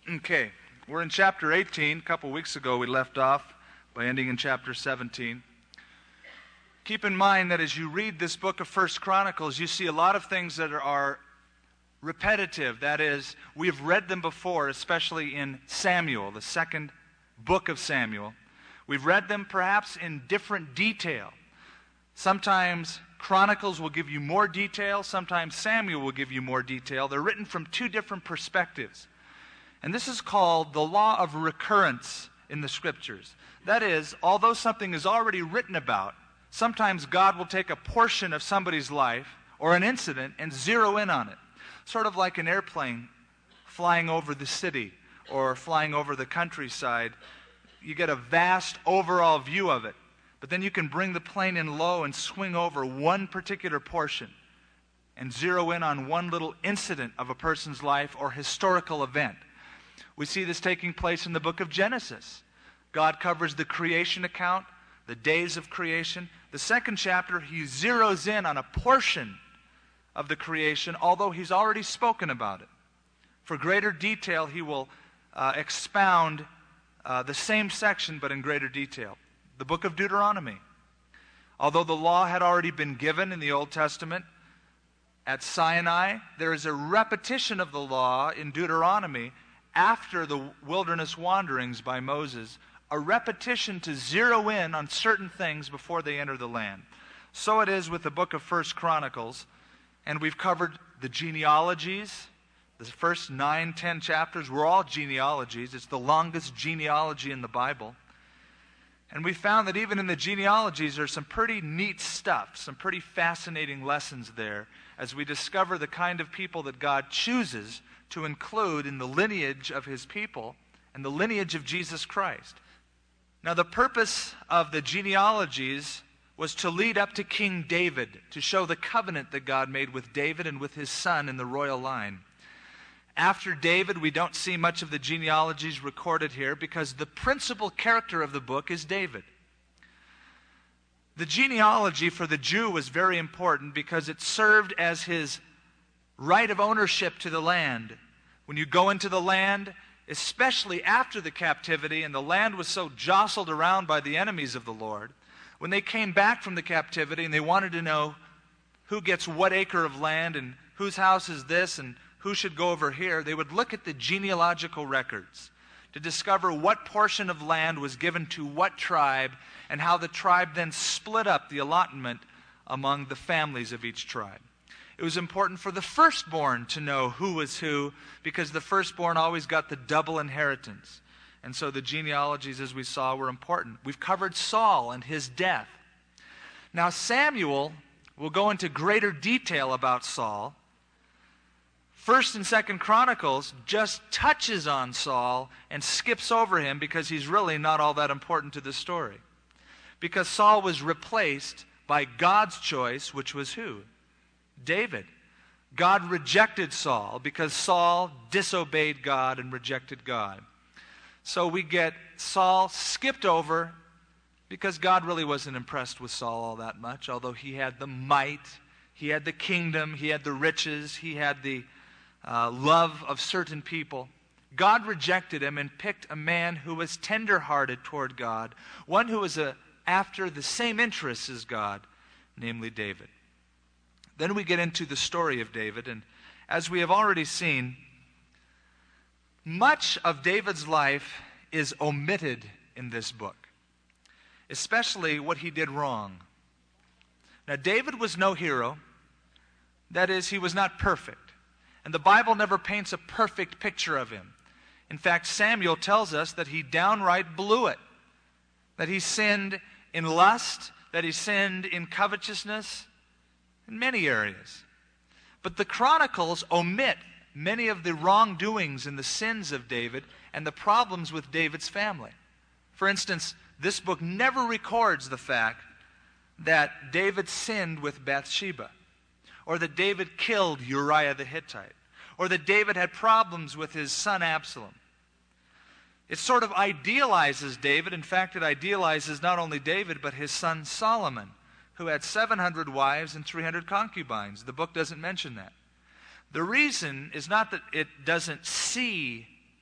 Okay, we're in chapter 18. A couple weeks ago we left off by ending in chapter 17. Keep in mind that as you read this book of 1 Chronicles, you see a lot of things that are repetitive. That is, we've read them before, especially in Samuel, the second book of Samuel. We've read them perhaps in different detail. Sometimes Chronicles will give you more detail. Sometimes Samuel will give you more detail. They're written from two different perspectives. And this is called the law of recurrence in the Scriptures. That is, although something is already written about, sometimes God will take a portion of somebody's life or an incident and zero in on it. Sort of like an airplane flying over the city or flying over the countryside. You get a vast overall view of it. But then you can bring the plane in low and swing over one particular portion and zero in on one little incident of a person's life or historical event. We see this taking place in the book of Genesis. God covers the creation account, the days of creation. The second chapter, he zeroes in on a portion of the creation, although he's already spoken about it. For greater detail, he will expound the same section, but in greater detail. The book of Deuteronomy. Although the law had already been given in the Old Testament at Sinai, there is a repetition of the law in Deuteronomy after the wilderness wanderings by Moses, a repetition to zero in on certain things before they enter the land. So it is with the book of 1 Chronicles, and we've covered the genealogies. The first 9-10 chapters were all genealogies. It's the longest genealogy in the Bible. And we found that even in the genealogies there's some pretty neat stuff, some pretty fascinating lessons there as we discover the kind of people that God chooses to include in the lineage of his people and the lineage of Jesus Christ. Now, the purpose of the genealogies was to lead up to King David, to show the covenant that God made with David and with his son in the royal line. After David, we don't see much of the genealogies recorded here because the principal character of the book is David. The genealogy for the Jew was very important because it served as his right of ownership to the land. When you go into the land, especially after the captivity, and the land was so jostled around by the enemies of the Lord, when they came back from the captivity and they wanted to know who gets what acre of land and whose house is this and who should go over here, they would look at the genealogical records to discover what portion of land was given to what tribe and how the tribe then split up the allotment among the families of each tribe. It was important for the firstborn to know who was who because the firstborn always got the double inheritance. And so the genealogies, as we saw, were important. We've covered Saul and his death. Now Samuel will go into greater detail about Saul. 1st and 2nd Chronicles just touches on Saul and skips over him because he's really not all that important to the story. Because Saul was replaced by God's choice, which was who? David. God rejected Saul because Saul disobeyed God and rejected God. So we get Saul skipped over because God really wasn't impressed with Saul all that much, although he had the might, he had the kingdom, he had the riches, he had the love of certain people. God rejected him and picked a man who was tender-hearted toward God, one who was after the same interests as God, namely David. Then we get into the story of David, and as we have already seen, much of David's life is omitted in this book, especially what he did wrong. Now, David was no hero. That is, he was not perfect. And the Bible never paints a perfect picture of him. In fact, Samuel tells us that he downright blew it, that he sinned in lust, that he sinned in covetousness, in many areas. But the Chronicles omit many of the wrongdoings and the sins of David and the problems with David's family. For instance, this book never records the fact that David sinned with Bathsheba, or that David killed Uriah the Hittite, or that David had problems with his son Absalom. It sort of idealizes David. In fact, it idealizes not only David, but his son Solomon, who had 700 wives and 300 concubines. The book doesn't mention that. The reason is not that it doesn't see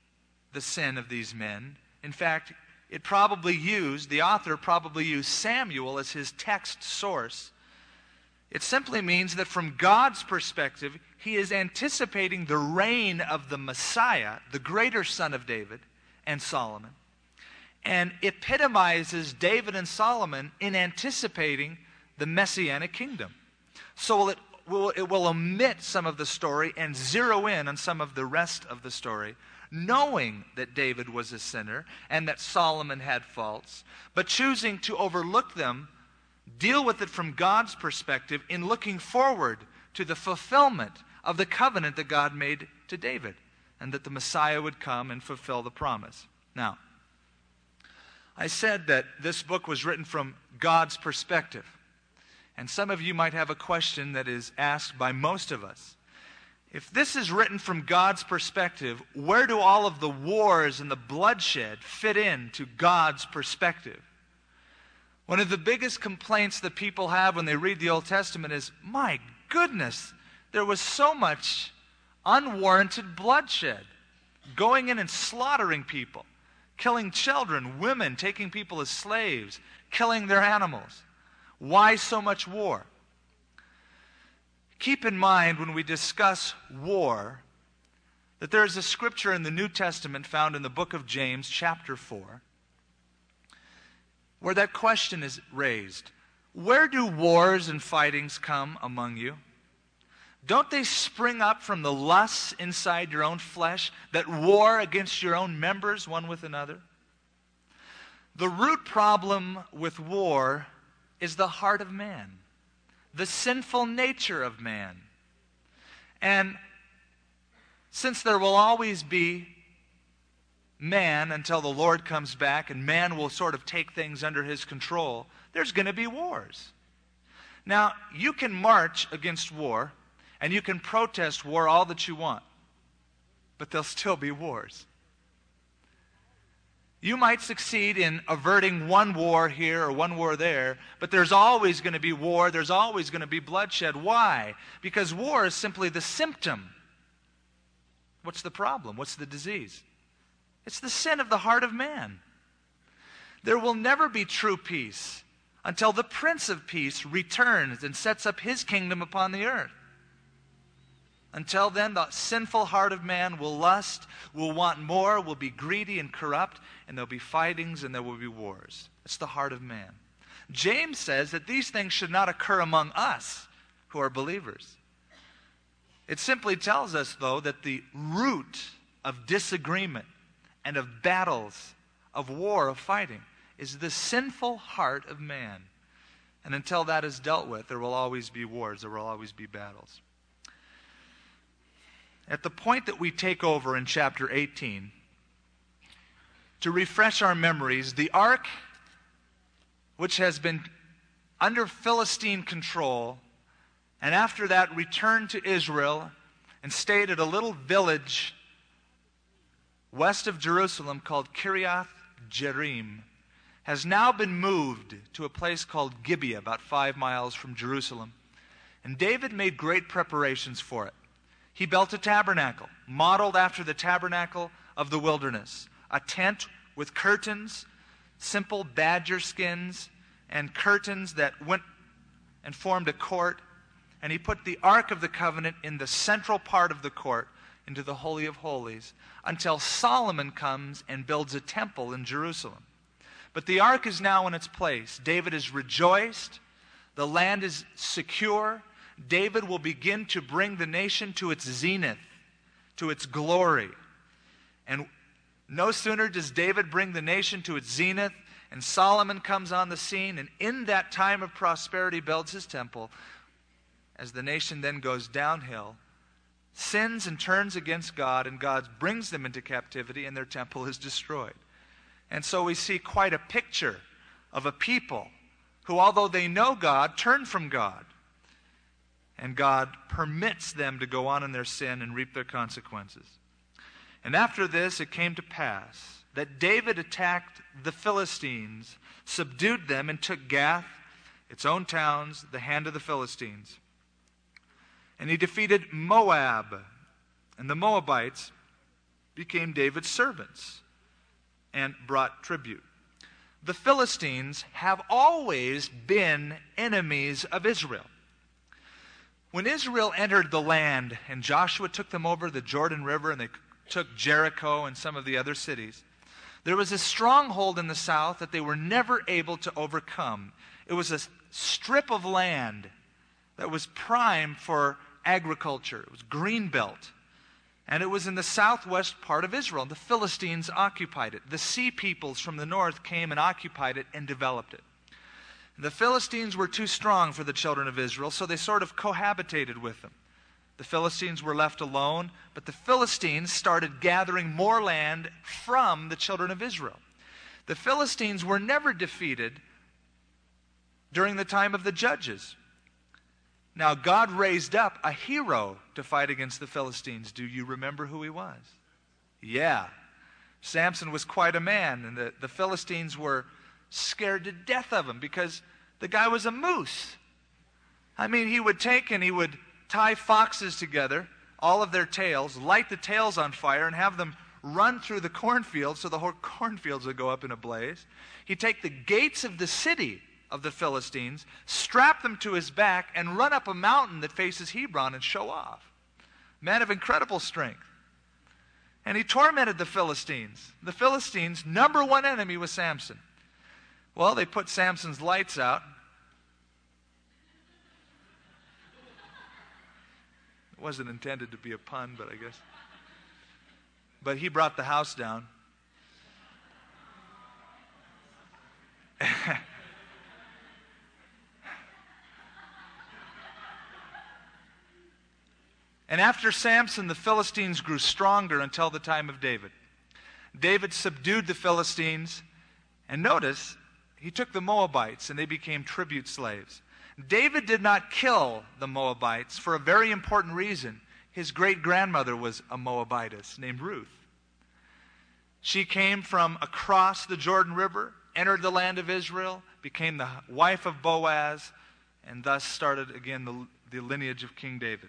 the sin of these men. In fact, the author probably used Samuel as his text source. It simply means that from God's perspective, he is anticipating the reign of the Messiah, the greater son of David and Solomon, and epitomizes David and Solomon in anticipating the Messianic kingdom. So it will omit some of the story and zero in on some of the rest of the story, knowing that David was a sinner and that Solomon had faults, but choosing to overlook them, deal with it from God's perspective in looking forward to the fulfillment of the covenant that God made to David, and that the Messiah would come and fulfill the promise. Now, I said that this book was written from God's perspective. And some of you might have a question that is asked by most of us. If this is written from God's perspective, where do all of the wars and the bloodshed fit into God's perspective? One of the biggest complaints that people have when they read the Old Testament is, my goodness, there was so much unwarranted bloodshed, going in and slaughtering people, killing children, women, taking people as slaves, killing their animals. Why so much war? Keep in mind when we discuss war that there is a scripture in the New Testament found in the book of James, chapter 4, where that question is raised. Where do wars and fightings come among you? Don't they spring up from the lusts inside your own flesh that war against your own members one with another? The root problem with war is the heart of man, the sinful nature of man. And since there will always be man until the Lord comes back and man will sort of take things under his control, there's going to be wars. Now, you can march against war and you can protest war all that you want, but there'll still be wars. You might succeed in averting one war here or one war there, but there's always going to be war, there's always going to be bloodshed. Why? Because war is simply the symptom. What's the problem? What's the disease? It's the sin of the heart of man. There will never be true peace until the Prince of Peace returns and sets up his kingdom upon the earth. Until then, the sinful heart of man will lust, will want more, will be greedy and corrupt, and there'll be fightings and there will be wars. It's the heart of man. James says that these things should not occur among us who are believers. It simply tells us, though, that the root of disagreement and of battles, of war, of fighting, is the sinful heart of man. And until that is dealt with, there will always be wars, there will always be battles. At the point that we take over in chapter 18, to refresh our memories, the ark, which has been under Philistine control, and after that returned to Israel and stayed at a little village west of Jerusalem called Kiriath Jearim, has now been moved to a place called Gibeah, about 5 miles from Jerusalem. And David made great preparations for it. He built a tabernacle, modeled after the tabernacle of the wilderness. A tent with curtains, simple badger skins, and curtains that went and formed a court. And he put the Ark of the Covenant in the central part of the court, into the Holy of Holies, until Solomon comes and builds a temple in Jerusalem. But the Ark is now in its place. David is rejoiced. The land is secure. David will begin to bring the nation to its zenith, to its glory. And no sooner does David bring the nation to its zenith, and Solomon comes on the scene, and in that time of prosperity builds his temple. As the nation then goes downhill, sins and turns against God, and God brings them into captivity, and their temple is destroyed. And so we see quite a picture of a people who, although they know God, turn from God. And God permits them to go on in their sin and reap their consequences. And after this, it came to pass that David attacked the Philistines, subdued them, and took Gath, its own towns, the hand of the Philistines. And he defeated Moab and the Moabites became David's servants and brought tribute. The Philistines have always been enemies of Israel. When Israel entered the land and Joshua took them over the Jordan River and they took Jericho and some of the other cities, there was a stronghold in the south that they were never able to overcome. It was a strip of land that was prime for agriculture. It was green belt. And it was in the southwest part of Israel. The Philistines occupied it. The sea peoples from the north came and occupied it and developed it. The Philistines were too strong for the children of Israel, so they sort of cohabitated with them. The Philistines were left alone, but the Philistines started gathering more land from the children of Israel. The Philistines were never defeated during the time of the judges. Now, God raised up a hero to fight against the Philistines. Do you remember who he was? Yeah. Samson was quite a man, and the Philistines were scared to death of him because the guy was a moose. I mean, he would take and he would tie foxes together, all of their tails, light the tails on fire, and have them run through the cornfields so the whole cornfields would go up in a blaze. He'd take the gates of the city of the Philistines, strap them to his back, and run up a mountain that faces Hebron and show off. Man of incredible strength. And he tormented the Philistines. The Philistines' number one enemy was Samson. Well, they put Samson's lights out. It wasn't intended to be a pun, but I guess. But he brought the house down. And after Samson, the Philistines grew stronger until the time of David. David subdued the Philistines, and notice, he took the Moabites, and they became tribute slaves. David did not kill the Moabites for a very important reason. His great-grandmother was a Moabitess named Ruth. She came from across the Jordan River, entered the land of Israel, became the wife of Boaz, and thus started again the lineage of King David.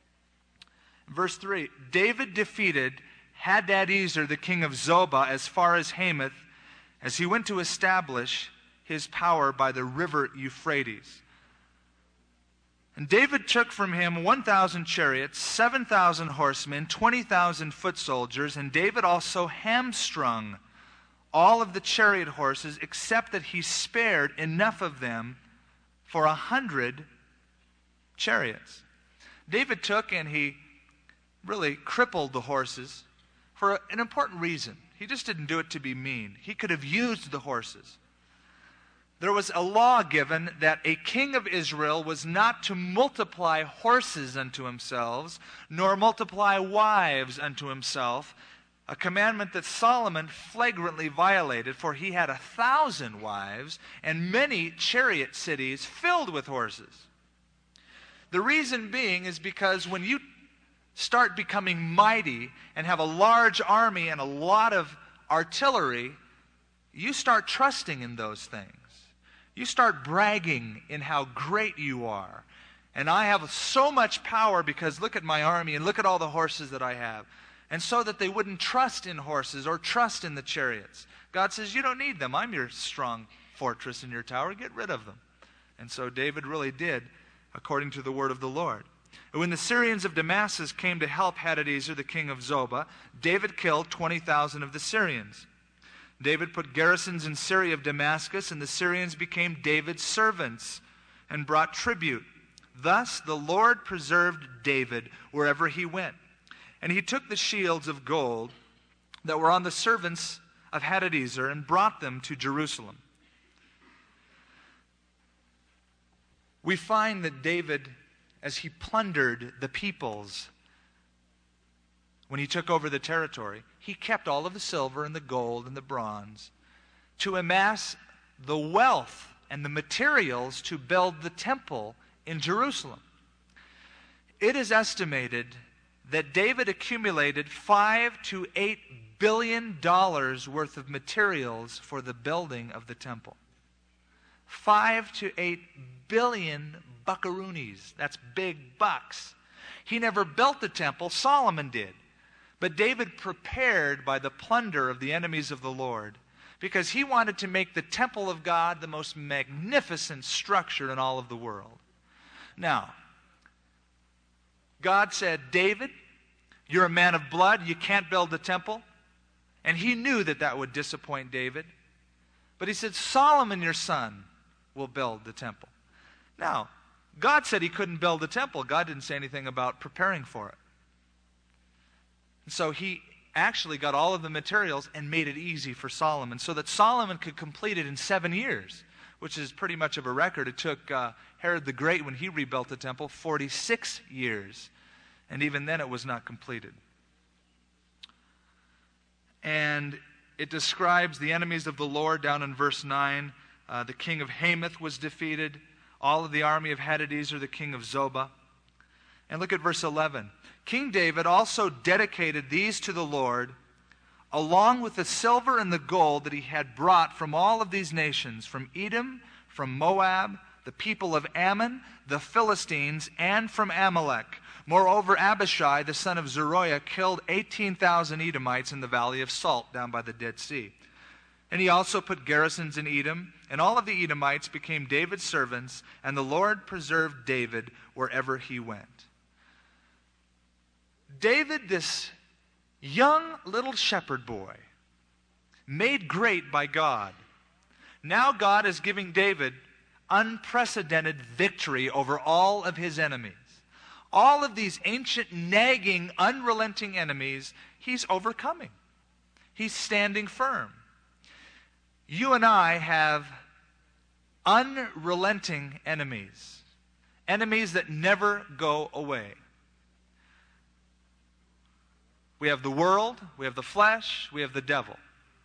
Verse 3, David defeated Hadadezer, the king of Zobah, as far as Hamath, as he went to establish his power by the river Euphrates. And David took from him 1,000 chariots, 7,000 horsemen, 20,000 foot soldiers, and David also hamstrung all of the chariot horses, except that he spared enough of them for 100 chariots. David took and he really crippled the horses for an important reason. He just didn't do it to be mean. He could have used the horses. There was a law given that a king of Israel was not to multiply horses unto himself, nor multiply wives unto himself, a commandment that Solomon flagrantly violated, for he had 1,000 wives and many chariot cities filled with horses. The reason being is because when you start becoming mighty and have a large army and a lot of artillery, you start trusting in those things. You start bragging in how great you are. And I have so much power because look at my army and look at all the horses that I have. And so that they wouldn't trust in horses or trust in the chariots. God says, you don't need them. I'm your strong fortress in your tower. Get rid of them. And so David really did, according to the word of the Lord. When the Syrians of Damascus came to help Hadadezer, the king of Zobah, David killed 20,000 of the Syrians. David put garrisons in Syria of Damascus, and the Syrians became David's servants and brought tribute. Thus the Lord preserved David wherever he went. And he took the shields of gold that were on the servants of Hadadezer and brought them to Jerusalem. We find that David, as he plundered the peoples, when he took over the territory, he kept all of the silver and the gold and the bronze to amass the wealth and the materials to build the temple in Jerusalem. It is estimated that David accumulated $5 to $8 billion worth of materials for the building of the temple. 5 to 8 billion buckaroonies. That's big bucks. He never built the temple. Solomon did. But David prepared by the plunder of the enemies of the Lord, because he wanted to make the temple of God the most magnificent structure in all of the world. Now, God said, David, you're a man of blood, you can't build the temple. And he knew that that would disappoint David. But he said, Solomon, your son, will build the temple. Now, God said he couldn't build the temple. God didn't say anything about preparing for it. And so he actually got all of the materials and made it easy for Solomon, so that Solomon could complete it in 7 years, which is pretty much of a record. It took Herod the Great, when he rebuilt the temple, 46 years. And even then it was not completed. And it describes the enemies of the Lord down in verse 9. The king of Hamath was defeated. All of the army of Hadadezer, the king of Zobah. And look at verse 11. King David also dedicated these to the Lord, along with the silver and the gold that he had brought from all of these nations, from Edom, from Moab, the people of Ammon, the Philistines, and from Amalek. Moreover, Abishai, the son of Zeruiah, killed 18,000 Edomites in the valley of Salt, down by the Dead Sea. And he also put garrisons in Edom, and all of the Edomites became David's servants, and the Lord preserved David wherever he went. David, this young little shepherd boy, made great by God. Now God is giving David unprecedented victory over all of his enemies. All of these ancient, nagging, unrelenting enemies, he's overcoming. He's standing firm. You and I have unrelenting enemies. Enemies that never go away. We have the world, we have the flesh, we have the devil.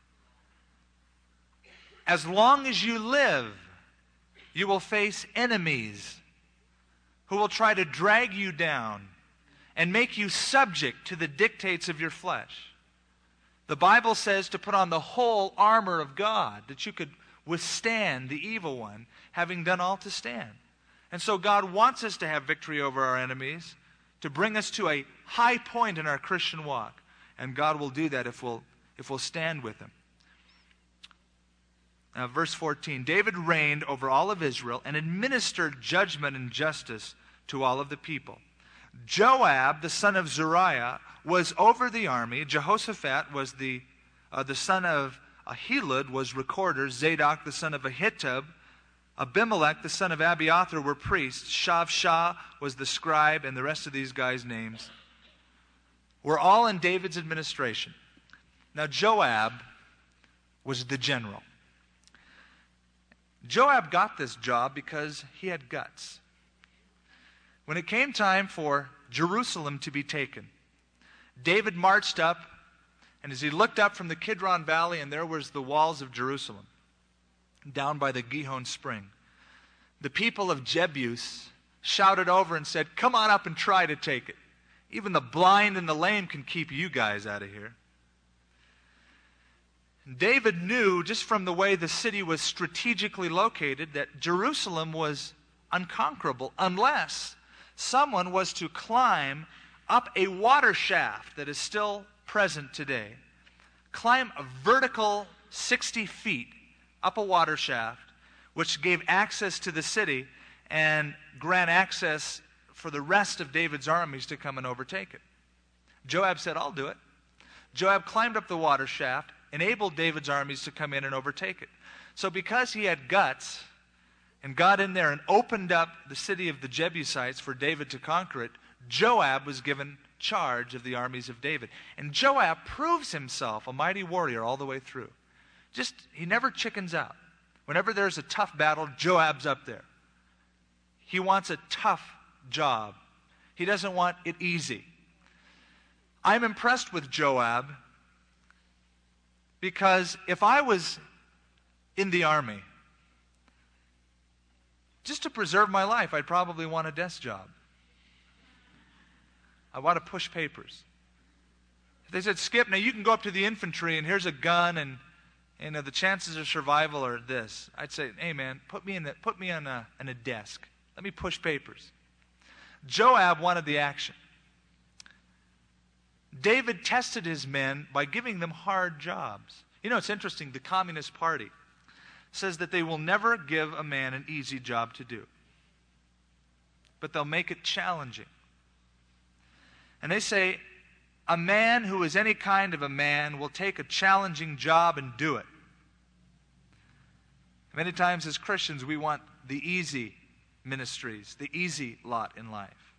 As long as you live, you will face enemies who will try to drag you down and make you subject to the dictates of your flesh. The Bible says to put on the whole armor of God, that you could withstand the evil one, having done all to stand. And so God wants us to have victory over our enemies, to bring us to a high point in our Christian walk. And God will do that if we'll stand with him. Verse 14, David reigned over all of Israel and administered judgment and justice to all of the people. Joab, the son of Zeruiah, was over the army. Jehoshaphat was the son of Ahilud, was recorder. Zadok, the son of Ahitub, Abimelech, the son of Abiathar, were priests. Shavshah was the scribe, and the rest of these guys' names were all in David's administration. Now Joab was the general. Joab got this job because he had guts. When it came time for Jerusalem to be taken, David marched up, and as he looked up from the Kidron Valley, and there was the walls of Jerusalem, down by the Gihon Spring, the people of Jebus shouted over and said, "Come on up and try to take it. Even the blind and the lame can keep you guys out of here." David knew, just from the way the city was strategically located, that Jerusalem was unconquerable unless someone was to climb up a water shaft that is still present today. Climb a vertical 60 feet up a water shaft, which gave access to the city and grant access for the rest of David's armies to come and overtake it. Joab said, "I'll do it." Joab climbed up the water shaft, enabled David's armies to come in and overtake it. So because he had guts and got in there and opened up the city of the Jebusites for David to conquer it, Joab was given charge of the armies of David. And Joab proves himself a mighty warrior all the way through. He never chickens out. Whenever there's a tough battle, Joab's up there. He wants a tough job. He doesn't want it easy. I'm impressed with Joab because if I was in the army, just to preserve my life, I'd probably want a desk job. I want to push papers. If they said, "Skip, now you can go up to the infantry and here's a gun and the chances of survival are this," I'd say, "Hey man, put me on a desk. Let me push papers." Joab wanted the action. David tested his men by giving them hard jobs. You know, it's interesting. The Communist Party says that they will never give a man an easy job to do, but they'll make it challenging. And they say a man who is any kind of a man will take a challenging job and do it. Many times as Christians, we want the easy ministries, the easy lot in life.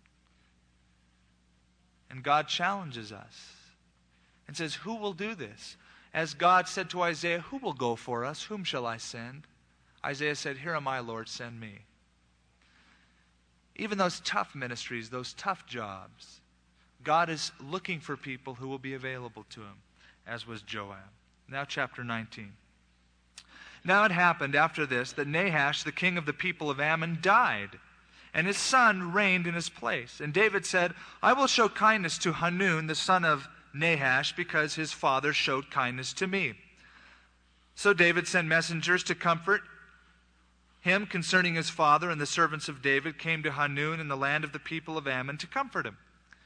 And God challenges us and says, who will do this? As God said to Isaiah, who will go for us? Whom shall I send? Isaiah said, here am I, Lord, send me. Even those tough ministries, those tough jobs, God is looking for people who will be available to him, as was Joab. Now chapter 19. Now it happened after this that Nahash, the king of the people of Ammon, died, and his son reigned in his place. And David said, I will show kindness to Hanun, the son of Nahash, because his father showed kindness to me. So David sent messengers to comfort him concerning his father, and the servants of David came to Hanun in the land of the people of Ammon to comfort him.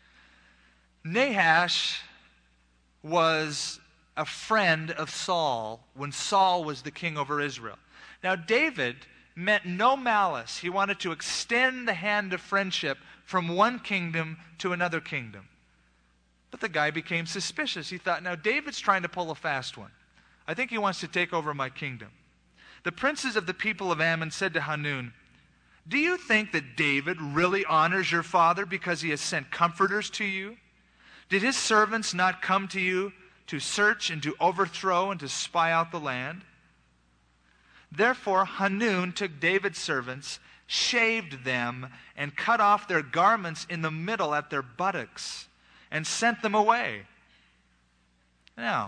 Nahash was a friend of Saul when Saul was the king over Israel. Now David meant no malice. He wanted to extend the hand of friendship from one kingdom to another kingdom. But the guy became suspicious. He thought, now David's trying to pull a fast one. I think he wants to take over my kingdom. The princes of the people of Ammon said to Hanun, do you think that David really honors your father because he has sent comforters to you? Did his servants not come to you to search and to overthrow and to spy out the land? Therefore Hanun took David's servants, shaved them, and cut off their garments in the middle at their buttocks, and sent them away. Now,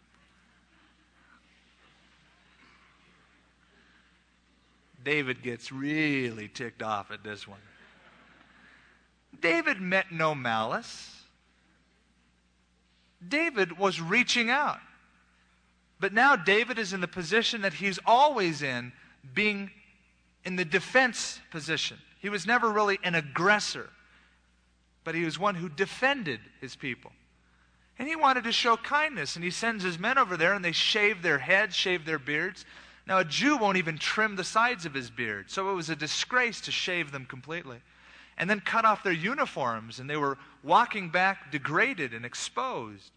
David gets really ticked off at this one. David meant no malice. David was reaching out. But now David is in the position that he's always in, being in the defense position. He was never really an aggressor, but he was one who defended his people. And he wanted to show kindness, and he sends his men over there, and they shave their heads, shave their beards. Now a Jew won't even trim the sides of his beard, so it was a disgrace to shave them completely. And then cut off their uniforms, and they were walking back degraded and exposed.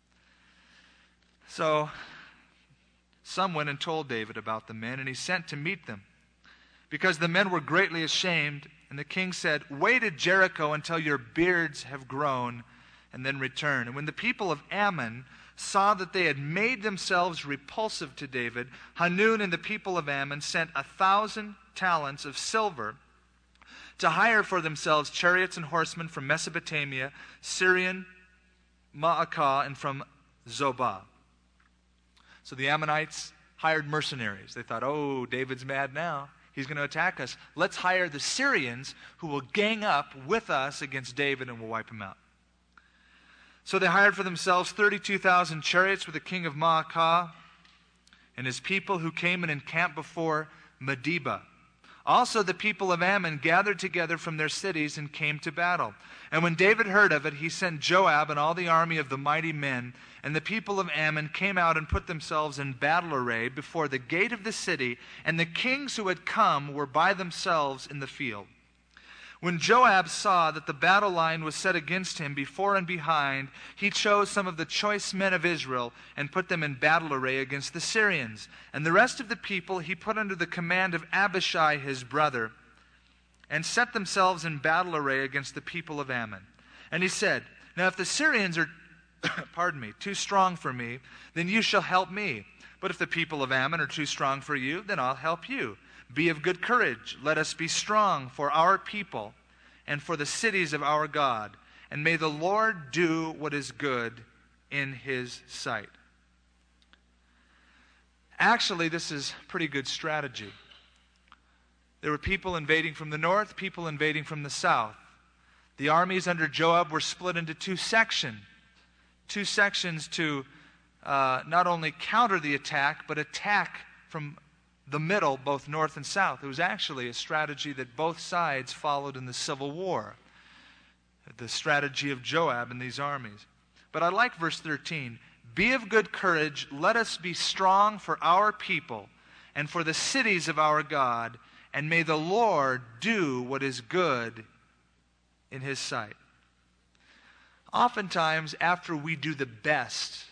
So some went and told David about the men, and he sent to meet them, because the men were greatly ashamed. And the king said, wait at Jericho until your beards have grown, and then return. And when the people of Ammon saw that they had made themselves repulsive to David, Hanun and the people of Ammon sent 1,000 talents of silver to hire for themselves chariots and horsemen from Mesopotamia, Syrian, Maacah, and from Zobah. So the Ammonites hired mercenaries. They thought, oh, David's mad now. He's going to attack us. Let's hire the Syrians who will gang up with us against David, and we'll wipe him out. So they hired for themselves 32,000 chariots with the king of Maacah and his people, who came and encamped before Medeba. Also the people of Ammon gathered together from their cities and came to battle. And when David heard of it, he sent Joab and all the army of the mighty men. And the people of Ammon came out and put themselves in battle array before the gate of the city, and the kings who had come were by themselves in the field. When Joab saw that the battle line was set against him before and behind, he chose some of the choice men of Israel and put them in battle array against the Syrians. And the rest of the people he put under the command of Abishai his brother, and set themselves in battle array against the people of Ammon. And he said, now if the Syrians are too strong for me, then you shall help me. But if the people of Ammon are too strong for you, then I'll help you. Be of good courage. Let us be strong for our people and for the cities of our God. And may the Lord do what is good in his sight. Actually, this is pretty good strategy. There were people invading from the north, people invading from the south. The armies under Joab were split into two sections to not only counter the attack, but attack from the middle, both north and south. It was actually a strategy that both sides followed in the Civil War. the strategy of Joab and these armies. But I like verse 13. Be of good courage, let us be strong for our people and for the cities of our God, and may the Lord do what is good in His sight. Oftentimes, after we do the best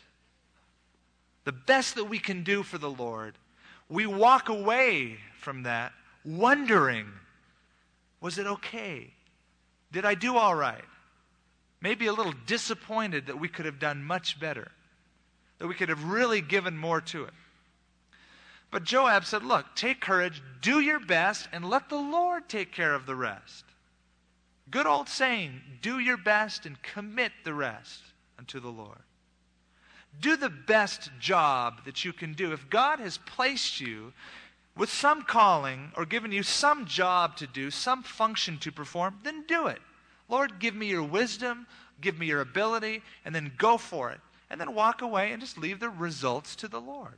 that we can do for the Lord, we walk away from that wondering, was it okay? Did I do all right? Maybe a little disappointed that we could have done much better, that we could have really given more to it. But Joab said, look, take courage, do your best, and let the Lord take care of the rest. Good old saying, do your best and commit the rest unto the Lord. Do the best job that you can do. If God has placed you with some calling or given you some job to do, some function to perform, then do it. Lord, give me your wisdom, give me your ability, and then go for it. And then walk away and just leave the results to the Lord.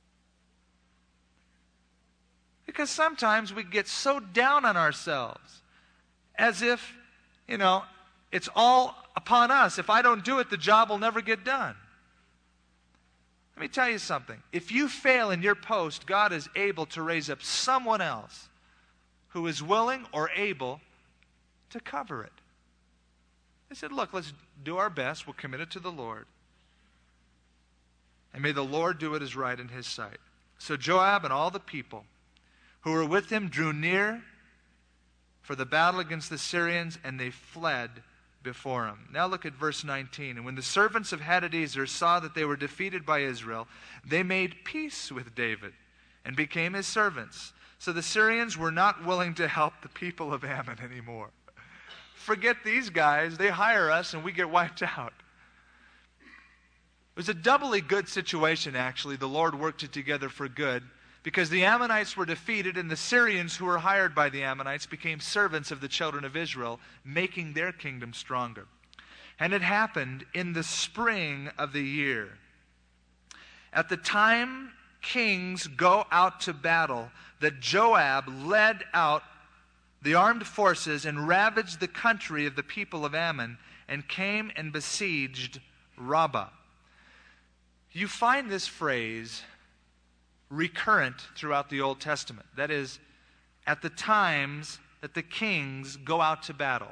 Because sometimes we get so down on ourselves as if, it's all upon us. If I don't do it, the job will never get done. Let me tell you something. If you fail in your post, God is able to raise up someone else who is willing or able to cover it. They said, look, let's do our best. We'll commit it to the Lord. And may the Lord do what is right in His sight. So Joab and all the people who were with him drew near for the battle against the Syrians, and they fled before him. Now look at verse 19. And when the servants of Hadadezer saw that they were defeated by Israel, they made peace with David and became his servants. So the Syrians were not willing to help the people of Ammon anymore. Forget these guys. They hire us and we get wiped out. It was a doubly good situation, actually. The Lord worked it together for good, because the Ammonites were defeated and the Syrians who were hired by the Ammonites became servants of the children of Israel, making their kingdom stronger. And it happened in the spring of the year. At the time kings go out to battle, that Joab led out the armed forces and ravaged the country of the people of Ammon and came and besieged Rabbah. You find this phrase recurrent throughout the Old Testament. That is, at the times that the kings go out to battle.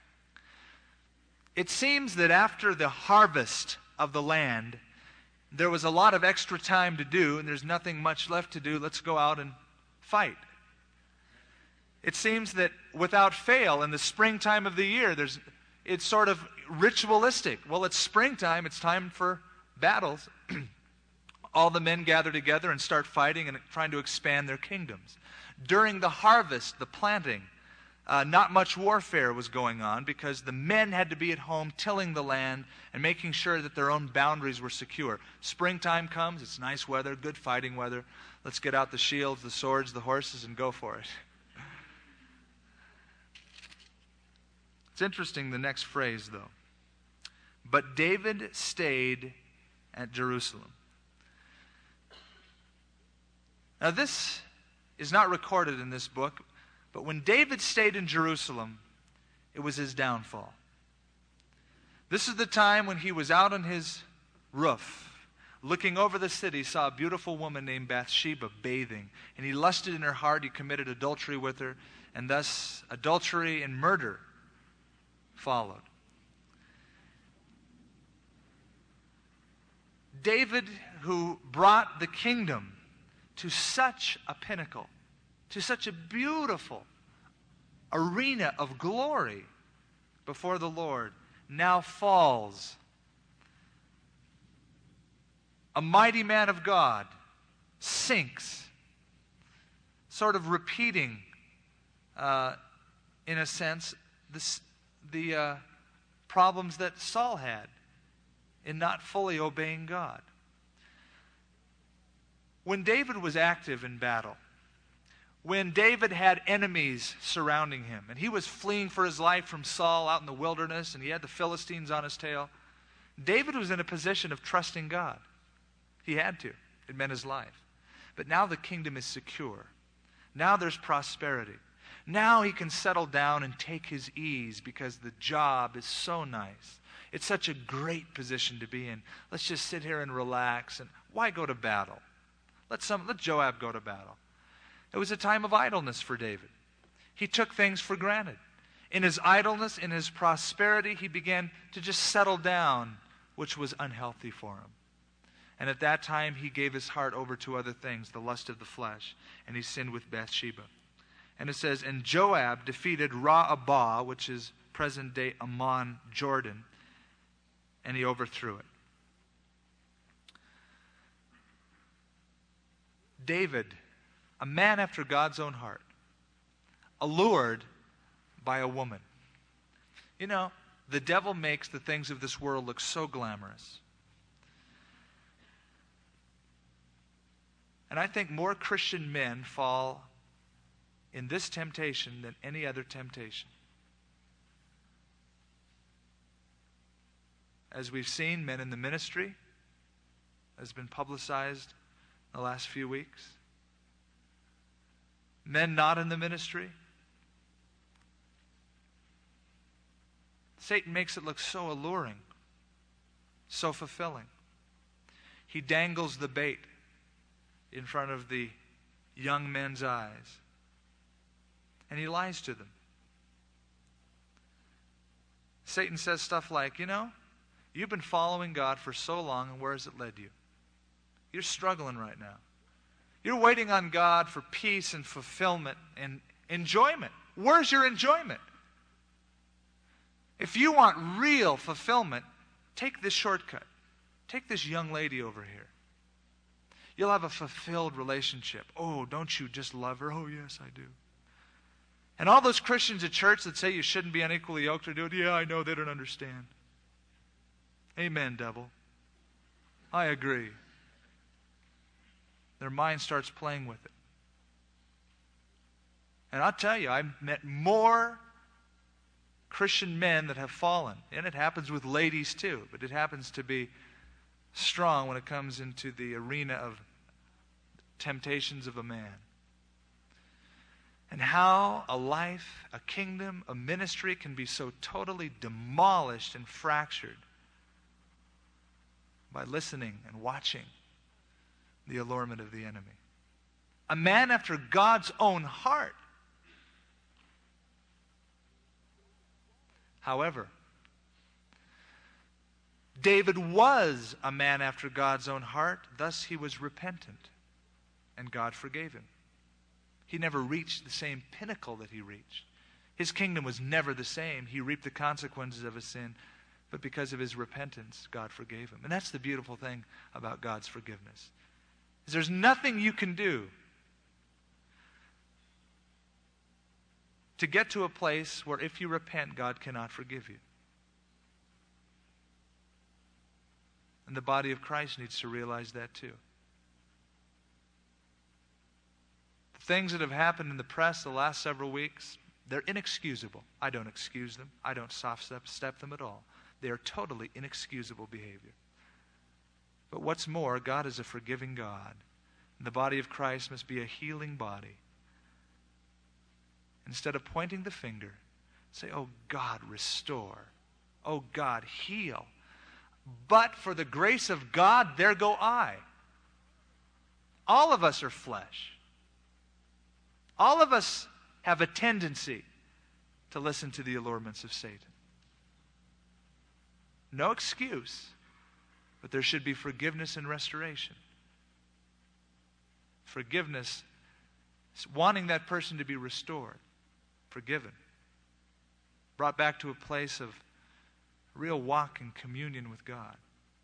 It seems that after the harvest of the land, there was a lot of extra time to do, and there's nothing much left to do. Let's go out and fight. It seems that without fail, in the springtime of the year, it's sort of ritualistic. Well, it's springtime, it's time for battles. All the men gather together and start fighting and trying to expand their kingdoms. During the harvest, the planting, not much warfare was going on because the men had to be at home tilling the land and making sure that their own boundaries were secure. Springtime comes, it's nice weather, good fighting weather. Let's get out the shields, the swords, the horses, and go for it. It's interesting, the next phrase, though. But David stayed at Jerusalem. Now, this is not recorded in this book, but when David stayed in Jerusalem, it was his downfall. This is the time when he was out on his roof, looking over the city, saw a beautiful woman named Bathsheba bathing, and he lusted in her heart. He committed adultery with her, and thus adultery and murder followed. David, who brought the kingdom to such a pinnacle, to such a beautiful arena of glory before the Lord, now falls. A mighty man of God sinks, sort of repeating, in a sense, the problems that Saul had in not fully obeying God. When David was active in battle, when David had enemies surrounding him, and he was fleeing for his life from Saul out in the wilderness, and he had the Philistines on his tail, David was in a position of trusting God. He had to. It meant his life. But now the kingdom is secure. Now there's prosperity. Now he can settle down and take his ease because the job is so nice. It's such a great position to be in. Let's just sit here and relax. And why go to battle? Let Joab go to battle. It was a time of idleness for David. He took things for granted. In his idleness, in his prosperity, he began to just settle down, which was unhealthy for him. And at that time, he gave his heart over to other things, the lust of the flesh, and he sinned with Bathsheba. And it says, and Joab defeated Raabah, which is present-day Ammon, Jordan, and he overthrew it. David, a man after God's own heart, allured by a woman. You know, the devil makes the things of this world look so glamorous. And I think more Christian men fall in this temptation than any other temptation. As we've seen, men in the ministry has been publicized in the last few weeks. Men not in the ministry. Satan makes it look so alluring, so fulfilling. He dangles the bait in front of the young men's eyes, and he lies to them. Satan says stuff like, you know, you've been following God for so long, and where has it led you? You're struggling right now. You're waiting on God for peace and fulfillment and enjoyment. Where's your enjoyment? If you want real fulfillment, take this shortcut. Take this young lady over here. You'll have a fulfilled relationship. Oh, don't you just love her? Oh, yes, I do. And all those Christians at church that say you shouldn't be unequally yoked are doing, yeah, I know, they don't understand. Amen, devil. I agree. Their mind starts playing with it. And I'll tell you, I've met more Christian men that have fallen. And it happens with ladies too, but it happens to be strong when it comes into the arena of temptations of a man. And how a life, a kingdom, a ministry can be so totally demolished and fractured by listening and watching the allurement of the enemy. A man after God's own heart. However, David was a man after God's own heart, thus he was repentant, and God forgave him. He never reached the same pinnacle that he reached. His kingdom was never the same. He reaped the consequences of his sin, but because of his repentance, God forgave him. And that's the beautiful thing about God's forgiveness. Is there's nothing you can do to get to a place where if you repent, God cannot forgive you. And the body of Christ needs to realize that too. The things that have happened in the press the last several weeks, they're inexcusable. I don't excuse them. I don't soft-step them at all. They are totally inexcusable behavior. But what's more, God is a forgiving God. And the body of Christ must be a healing body. Instead of pointing the finger, say, oh God, restore. Oh God, heal. But for the grace of God, there go I. All of us are flesh. All of us have a tendency to listen to the allurements of Satan. No excuse, but there should be forgiveness and restoration. Forgiveness is wanting that person to be restored, forgiven, brought back to a place of real walk in communion with God.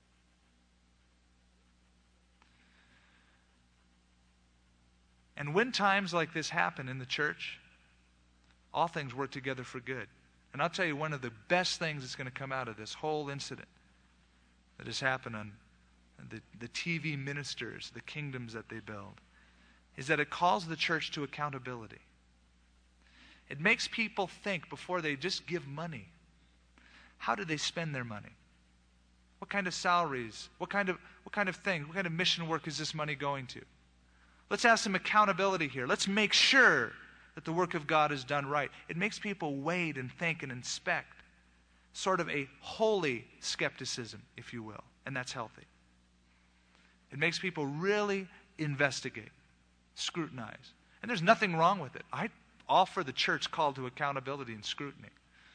And when times like this happen in the church, all things work together for good. And I'll tell you, one of the best things that's going to come out of this whole incident that has happened on the TV ministers, the kingdoms that they build, is that it calls the church to accountability. It makes people think before they just give money. How do they spend their money? What kind of salaries? What kind of things? What kind of mission work is this money going to? Let's have some accountability here. Let's make sure that the work of God is done right. It makes people wait and think and inspect. Sort of a holy skepticism, if you will. And that's healthy. It makes people really investigate, scrutinize. And there's nothing wrong with it. I offer the church call to accountability and scrutiny.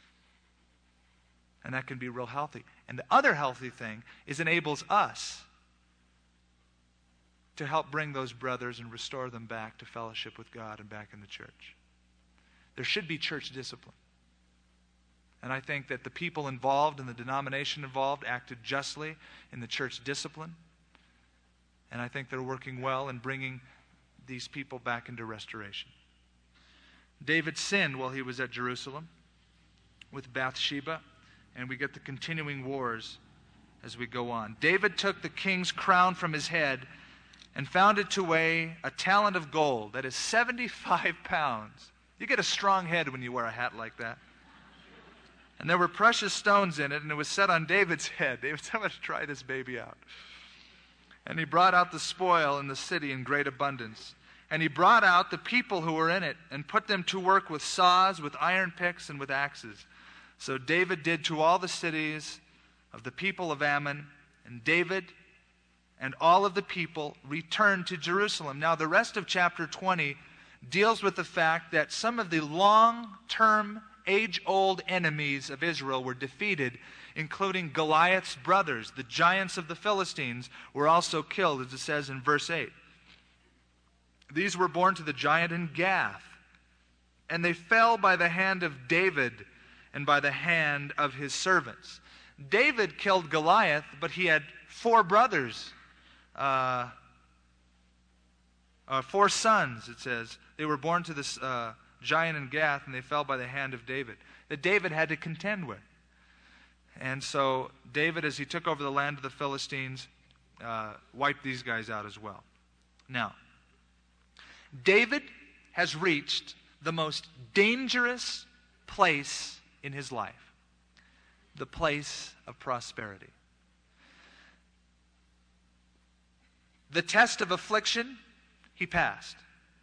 And that can be real healthy. And the other healthy thing is enables us to help bring those brothers and restore them back to fellowship with God and back in the church. There should be church discipline. And I think that the people involved and the denomination involved acted justly in the church discipline. And I think they're working well in bringing these people back into restoration. David sinned while he was at Jerusalem with Bathsheba, and we get the continuing wars as we go on. David took the king's crown from his head and found it to weigh a talent of gold, that is 75 pounds. You get a strong head when you wear a hat like that. And there were precious stones in it, and it was set on David's head. David said, I'm going to try this baby out. And he brought out the spoil in the city in great abundance. And he brought out the people who were in it and put them to work with saws, with iron picks, and with axes. So David did to all the cities of the people of Ammon, and David and all of the people returned to Jerusalem. Now the rest of chapter 20 deals with the fact that some of the long-term, age-old enemies of Israel were defeated, including Goliath's brothers. The giants of the Philistines were also killed, as it says in verse 8. These were born to the giant in Gath, and they fell by the hand of David and by the hand of his servants. David killed Goliath, but he had 4 brothers, 4 sons, it says. They were born to this giant in Gath, and they fell by the hand of David, that David had to contend with. And so David, as he took over the land of the Philistines, wiped these guys out as well. Now, David has reached the most dangerous place in his life, the place of prosperity. The test of affliction, he passed.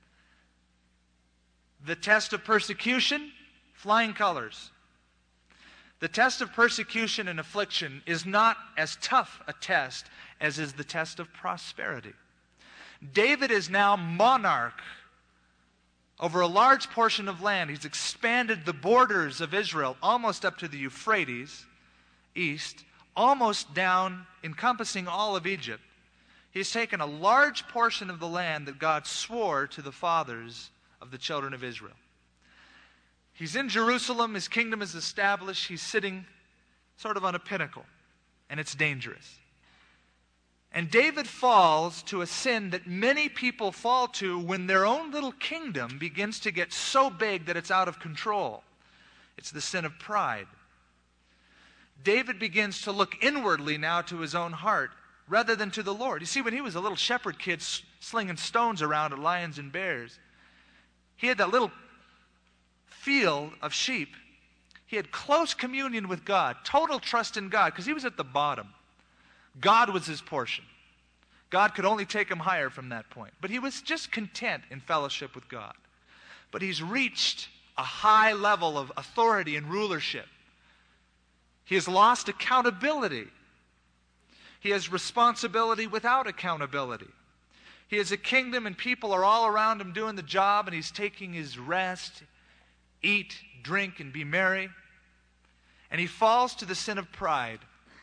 The test of persecution, flying colors. The test of persecution and affliction is not as tough a test as is the test of prosperity. David is now monarch over a large portion of land. He's expanded the borders of Israel almost up to the Euphrates, east, almost down, encompassing all of Egypt. He's taken a large portion of the land that God swore to the fathers of the children of Israel. He's in Jerusalem. His kingdom is established. He's sitting sort of on a pinnacle, and it's dangerous. And David falls to a sin that many people fall to when their own little kingdom begins to get so big that it's out of control. It's the sin of pride. David begins to look inwardly now to his own heart rather than to the Lord. You see, when he was a little shepherd kid slinging stones around at lions and bears, he had that little field of sheep. He had close communion with God, total trust in God, because he was at the bottom. God was his portion. God could only take him higher from that point. But he was just content in fellowship with God. But he's reached a high level of authority and rulership. He has lost accountability. He has responsibility without accountability. He has a kingdom and people are all around him doing the job, and he's taking his rest, eat, drink, and be merry. And he falls to the sin of pride.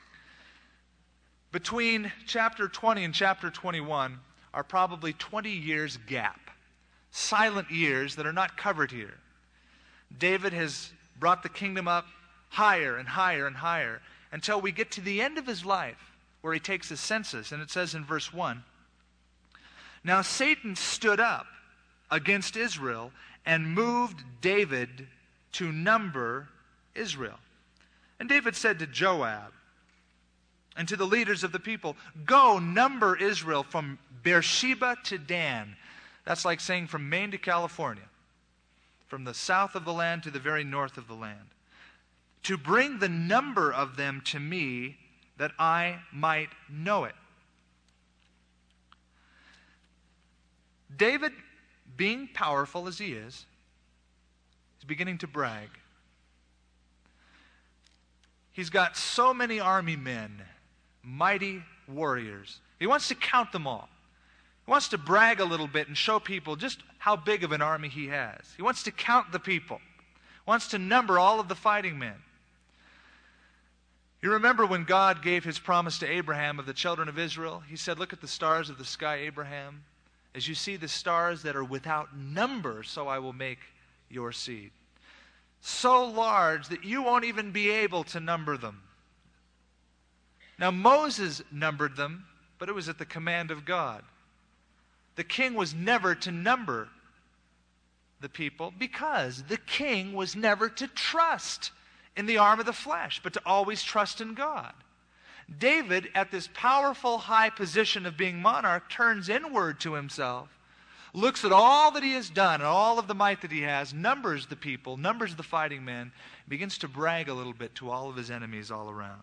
Between chapter 20 and chapter 21 are probably 20 years gap. Silent years that are not covered here. David has brought the kingdom up higher and higher and higher until we get to the end of his life where he takes a census. And it says in verse 1, Now Satan stood up against Israel and moved David to number Israel. And David said to Joab and to the leaders of the people, Go number Israel from Beersheba to Dan. That's like saying from Maine to California, from the south of the land to the very north of the land, to bring the number of them to me that I might know it. David, being powerful as he is, He's beginning to brag. He's got so many army men, mighty warriors. He wants to count them all. He wants to brag a little bit and show people just how big of an army he has. He wants to count the people. He wants to number all of the fighting men. You remember when God gave his promise to Abraham of the children of Israel? He said, look at the stars of the sky, Abraham. As you see the stars that are without number, so I will make your seed. So large that you won't even be able to number them. Now Moses numbered them, but it was at the command of God. The king was never to number the people because the king was never to trust in the arm of the flesh, but to always trust in God. David, at this powerful high position of being monarch, turns inward to himself, looks at all that he has done and all of the might that he has, numbers the people, numbers the fighting men, begins to brag a little bit to all of his enemies all around.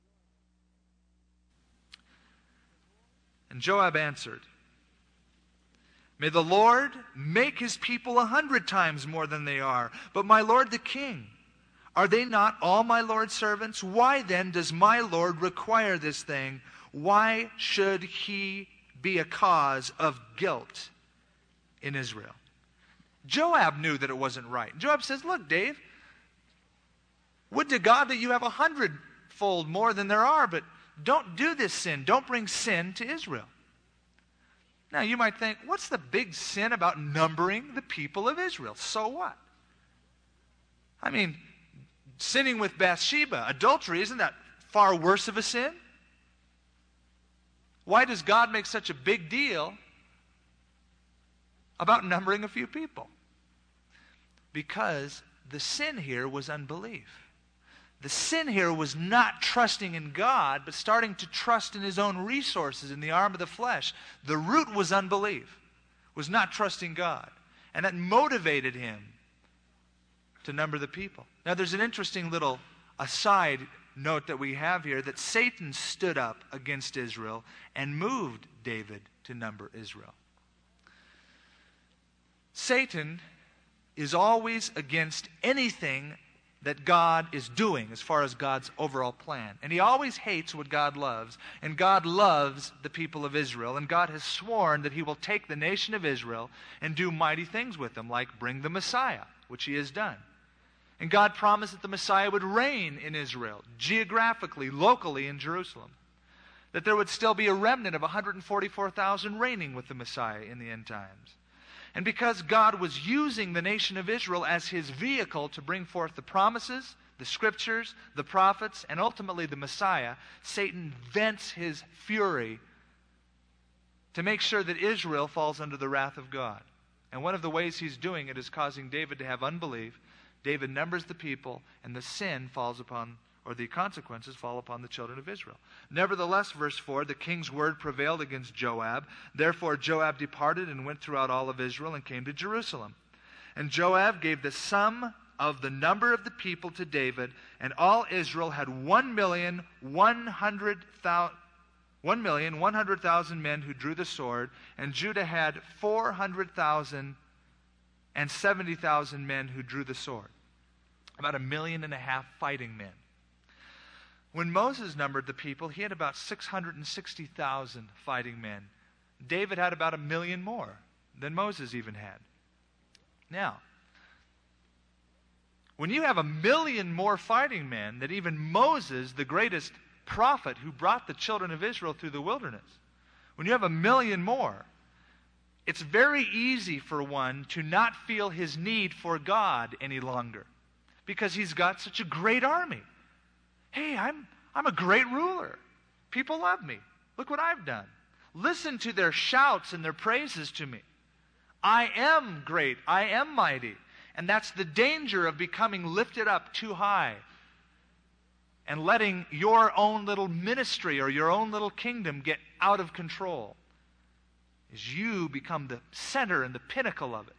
And Joab answered, may the Lord make his people 100 times more than they are, but my lord the king, are they not all my Lord's servants? Why then does my Lord require this thing? Why should he be a cause of guilt in Israel? Joab knew that it wasn't right. Joab says, look, Dave, would to God that you have 100-fold more than there are, but don't do this sin. Don't bring sin to Israel. Now you might think, what's the big sin about numbering the people of Israel? So what? I mean, sinning with Bathsheba, adultery, isn't that far worse of a sin? Why does God make such a big deal about numbering a few people? Because the sin here was unbelief. The sin here was not trusting in God, but starting to trust in his own resources, in the arm of the flesh. The root was unbelief, was not trusting God. And that motivated him to number the people. Now there's an interesting little aside note that we have here, that Satan stood up against Israel and moved David to number Israel. Satan is always against anything that God is doing as far as God's overall plan. And he always hates what God loves. And God loves the people of Israel. And God has sworn that he will take the nation of Israel and do mighty things with them, like bring the Messiah, which he has done. And God promised that the Messiah would reign in Israel, geographically, locally in Jerusalem. That there would still be a remnant of 144,000 reigning with the Messiah in the end times. And because God was using the nation of Israel as his vehicle to bring forth the promises, the scriptures, the prophets, and ultimately the Messiah, Satan vents his fury to make sure that Israel falls under the wrath of God. And one of the ways he's doing it is causing David to have unbelief. David numbers the people, and the sin falls upon, or the consequences fall upon the children of Israel. Nevertheless, verse 4, the king's word prevailed against Joab. Therefore Joab departed and went throughout all of Israel and came to Jerusalem. And Joab gave the sum of the number of the people to David, and all Israel had 1,100,000 men who drew the sword, and Judah had 400,000 and 70,000 men who drew the sword. About 1.5 million fighting men. When Moses numbered the people, he had about 660,000 fighting men. David had about 1 million more than Moses even had. Now, when you have 1 million more fighting men than even Moses, the greatest prophet who brought the children of Israel through the wilderness, when you have 1 million more, it's very easy for one to not feel his need for God any longer because he's got such a great army. Hey, I'm a great ruler. People love me. Look what I've done. Listen to their shouts and their praises to me. I am great. I am mighty. And that's the danger of becoming lifted up too high and letting your own little ministry or your own little kingdom get out of control. As you become the center and the pinnacle of it.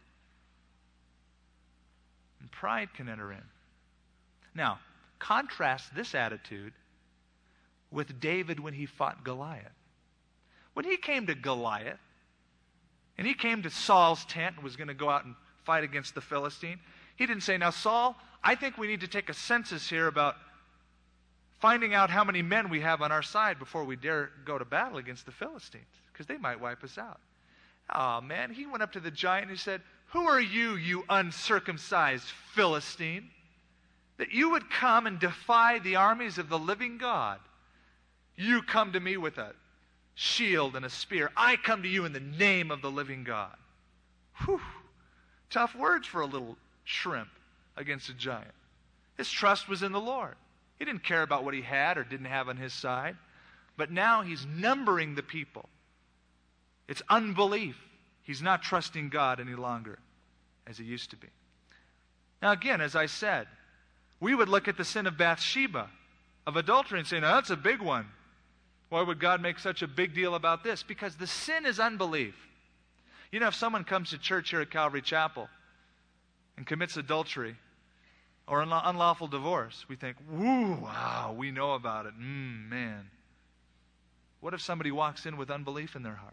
And pride can enter in. Now, contrast this attitude with David when he fought Goliath. When he came to Goliath, and he came to Saul's tent and was going to go out and fight against the Philistine, He didn't say, now Saul, I think we need to take a census here about finding out how many men we have on our side before we dare go to battle against the Philistines, because they might wipe us out. Oh, man, he went up to the giant and he said, who are you, you uncircumcised Philistine, that you would come and defy the armies of the living God? You come to me with a shield and a spear. I come to you in the name of the living God. Whew. Tough words for a little shrimp against a giant. His trust was in the Lord. He didn't care about what he had or didn't have on his side. But now he's numbering the people. It's unbelief. He's not trusting God any longer as he used to be. Now again, as I said, we would look at the sin of Bathsheba, of adultery, and say, now that's a big one. Why would God make such a big deal about this? Because the sin is unbelief. You know, if someone comes to church here at Calvary Chapel and commits adultery or unlawful divorce, we think, woo, wow, we know about it. Man. What if somebody walks in with unbelief in their heart?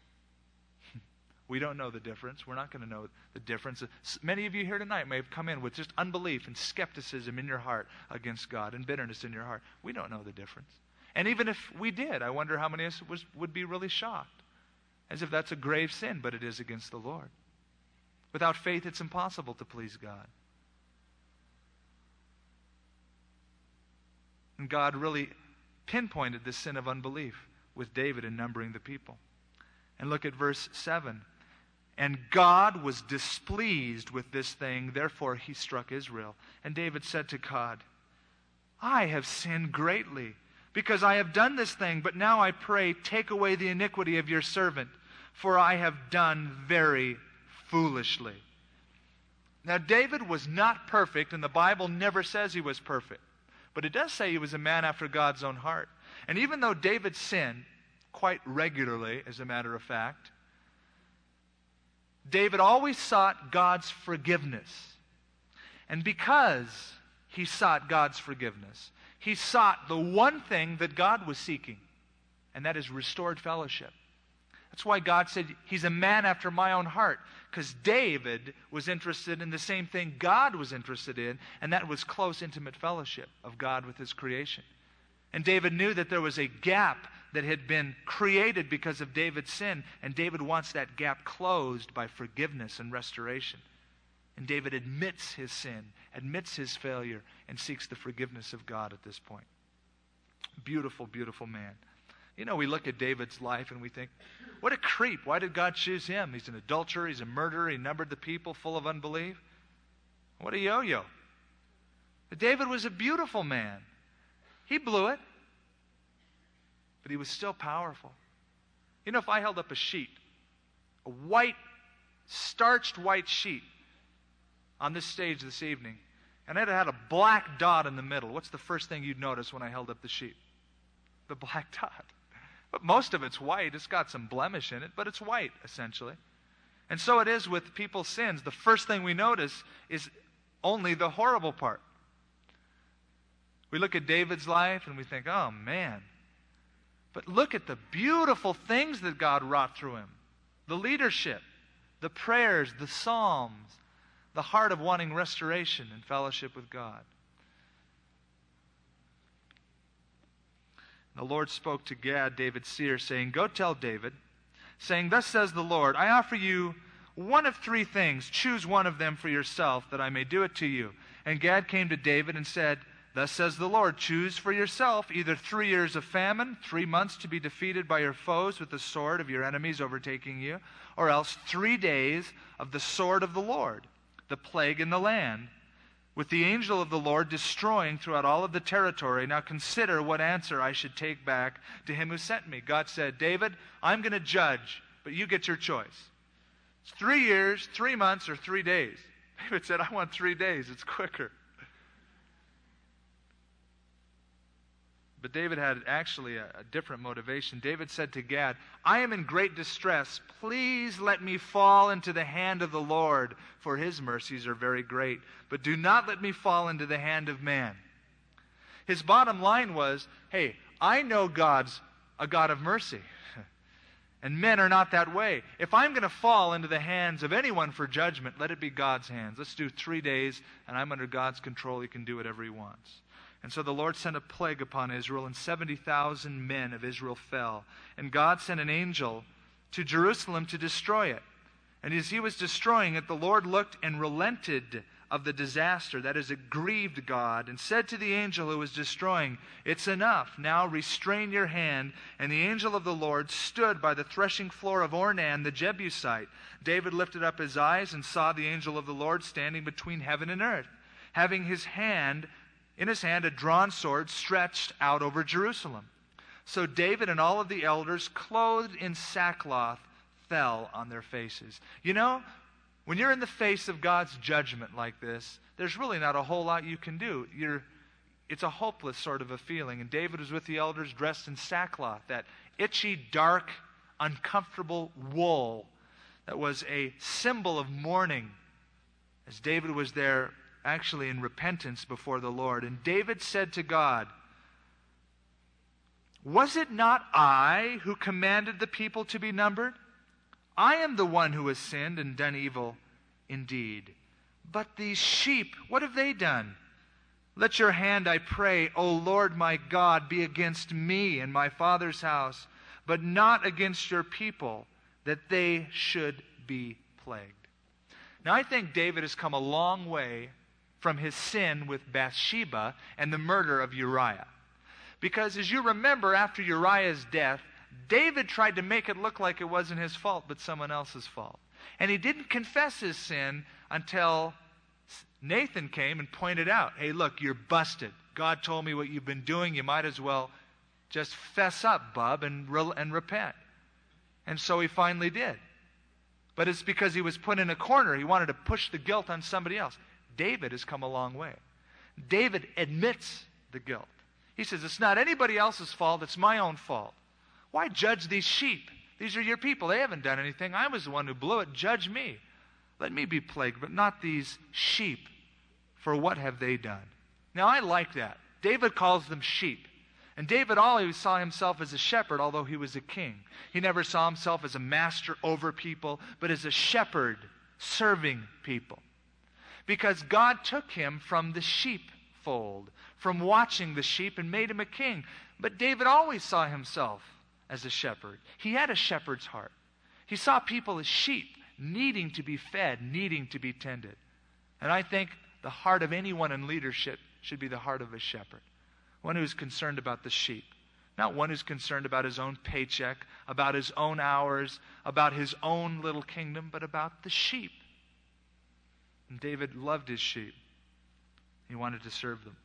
We don't know the difference. We're not going to know the difference. Many of you here tonight may have come in with just unbelief and skepticism in your heart against God and bitterness in your heart. We don't know the difference. And even if we did, I wonder how many of us would be really shocked, as if that's a grave sin, but it is against the Lord. Without faith, it's impossible to please God. And God really pinpointed the sin of unbelief with David in numbering the people. And look at verse 7. And God was displeased with this thing, therefore he struck Israel. And David said to God, I have sinned greatly, because I have done this thing, but now I pray, take away the iniquity of your servant, for I have done very foolishly. Now David was not perfect, and the Bible never says he was perfect. But it does say he was a man after God's own heart. And even though David sinned quite regularly, as a matter of fact, David always sought God's forgiveness. And because he sought God's forgiveness, he sought the one thing that God was seeking, and that is restored fellowship. That's why God said he's a man after my own heart, because David was interested in the same thing God was interested in, and that was close, intimate fellowship of God with his creation. And David knew that there was a gap that had been created because of David's sin, and David wants that gap closed by forgiveness and restoration. And David admits his sin, admits his failure, and seeks the forgiveness of God at this point. Beautiful, beautiful man. You know, we look at David's life and we think, what a creep. Why did God choose him? He's an adulterer, he's a murderer, he numbered the people full of unbelief. What a yo-yo. But David was a beautiful man. He blew it, but he was still powerful. You know, if I held up a sheet, a white, starched white sheet on this stage this evening, and it had a black dot in the middle, what's the first thing you'd notice when I held up the sheet? The black dot. But most of it's white. It's got some blemish in it, but it's white, essentially. And so it is with people's sins. The first thing we notice is only the horrible part. We look at David's life and we think, oh, man. But look at the beautiful things that God wrought through him. The leadership, the prayers, the psalms, the heart of wanting restoration and fellowship with God. The Lord spoke to Gad, David's seer, saying, go tell David, saying, thus says the Lord, I offer you one of three things. Choose one of them for yourself, that I may do it to you. And Gad came to David and said, thus says the Lord, choose for yourself either 3 years of famine, 3 months to be defeated by your foes with the sword of your enemies overtaking you, or else 3 days of the sword of the Lord, the plague in the land, with the angel of the Lord destroying throughout all of the territory. Now consider what answer I should take back to him who sent me. God said, David, I'm going to judge, but you get your choice. It's 3 years, 3 months, or 3 days. David said, I want 3 days. It's quicker. But David had actually a different motivation. David said to Gad, I am in great distress. Please let me fall into the hand of the Lord, for his mercies are very great. But do not let me fall into the hand of man. His bottom line was, hey, I know God's a God of mercy. And men are not that way. If I'm going to fall into the hands of anyone for judgment, let it be God's hands. Let's do 3 days, and I'm under God's control. He can do whatever He wants. And so the Lord sent a plague upon Israel, and 70,000 men of Israel fell. And God sent an angel to Jerusalem to destroy it. And as He was destroying it, the Lord looked and relented of the disaster. That is, it grieved God, and said to the angel who was destroying, "It's enough. Now restrain your hand." And the angel of the Lord stood by the threshing floor of Ornan the Jebusite. David lifted up his eyes and saw the angel of the Lord standing between heaven and earth, having in his hand a drawn sword stretched out over Jerusalem. So David and all of the elders, clothed in sackcloth, fell on their faces. You know, when you're in the face of God's judgment like this, there's really not a whole lot you can do. It's a hopeless sort of a feeling. And David was with the elders dressed in sackcloth, that itchy, dark, uncomfortable wool that was a symbol of mourning, as David was there actually in repentance before the Lord. And David said to God, "Was it not I who commanded the people to be numbered? I am the one who has sinned and done evil indeed. But these sheep, what have they done? Let your hand, I pray, O Lord my God, be against me and my father's house, but not against your people, that they should be plagued." Now I think David has come a long way from his sin with Bathsheba and the murder of Uriah. Because as you remember, after Uriah's death, David tried to make it look like it wasn't his fault, but someone else's fault. And he didn't confess his sin until Nathan came and pointed out, "Hey, look, you're busted. God told me what you've been doing. You might as well just fess up, bub, and repent." And so he finally did. But it's because he was put in a corner. He wanted to push the guilt on somebody else. David has come a long way. David admits the guilt. He says, "It's not anybody else's fault. It's my own fault. Why judge these sheep? These are your people. They haven't done anything. I was the one who blew it. Judge me. Let me be plagued, but not these sheep. For what have they done?" Now, I like that. David calls them sheep. And David always saw himself as a shepherd, although he was a king. He never saw himself as a master over people, but as a shepherd serving people. Because God took him from the sheepfold, from watching the sheep, and made him a king. But David always saw himself as a shepherd. He had a shepherd's heart. He saw people as sheep, needing to be fed, needing to be tended. And I think the heart of anyone in leadership should be the heart of a shepherd. One who's concerned about the sheep. Not one who's concerned about his own paycheck, about his own hours, about his own little kingdom, but about the sheep. And David loved his sheep. He wanted to serve them.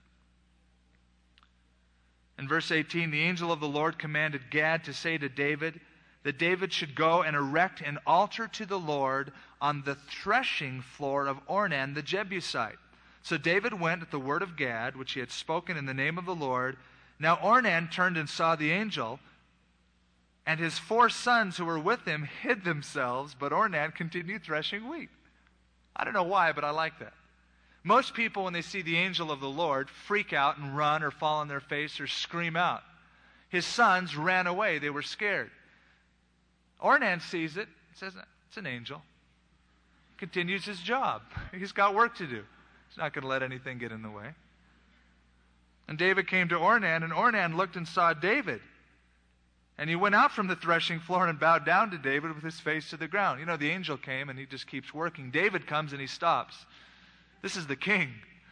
In verse 18, the angel of the Lord commanded Gad to say to David that David should go and erect an altar to the Lord on the threshing floor of Ornan the Jebusite. So David went at the word of Gad, which he had spoken in the name of the Lord. Now Ornan turned and saw the angel, and his 4 sons who were with him hid themselves, but Ornan continued threshing wheat. I don't know why, but I like that. Most people, when they see the angel of the Lord, freak out and run or fall on their face or scream out. His sons ran away. They were scared. Ornan sees it, says, "It's an angel." Continues his job. He's got work to do. He's not going to let anything get in the way. And David came to Ornan, and Ornan looked and saw David. And he went out from the threshing floor and bowed down to David with his face to the ground. You know, the angel came and he just keeps working. David comes and he stops. This is the king.